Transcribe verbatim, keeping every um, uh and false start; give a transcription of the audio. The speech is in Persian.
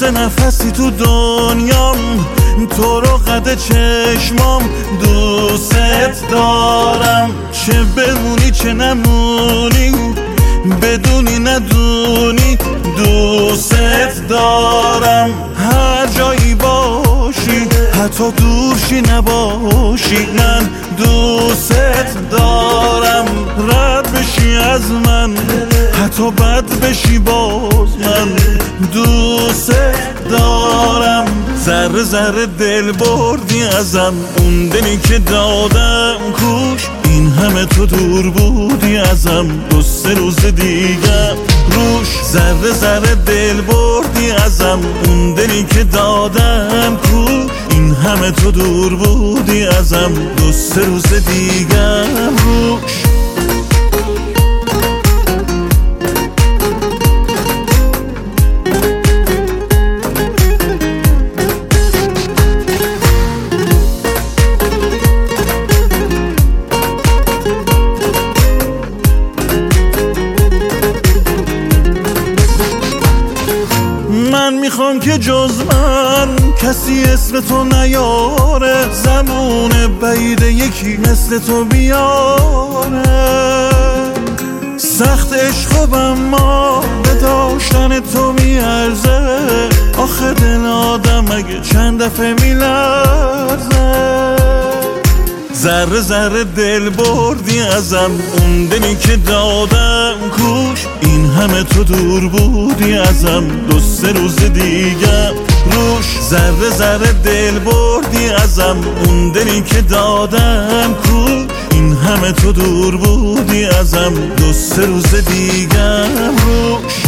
سه نفسی تو دنیام، تو رو قد چشمام دوست دارم. چه بمونی چه نمونی، بدونی ندونی دوست دارم. هر جایی باشی حتی دورشی نباشی، من دوست دارم. رد بشی از من حتی بد بشی باز، من دوست دارم. ذره ذره دل بردی ازم، اون دلی که دادم کوش، این همه تو دور بودی ازم، دو سه روز دیگه روش. ذره ذره دل بردی ازم، اون دلی که دادم کوش، این همه تو دور بودی ازم، دو سه روز دیگه روش. من میخوام که جز من کسی اسم تو نیاره، زمان بعید یکی مثل تو بیاره. سخت عشق اما به داشتن تو میارزه، آخه دل آدم مگه چند دفعه میلرزه. ذره ذره دل بردی ازم، اون دلی که دادم کوش، این همه تو دور بودی ازم، دو سه روز دیگه روش. ذره ذره دل بردی ازم، اون دلی که دادم کوش، این همه تو دور بودی ازم، دو سه روز دیگه روش.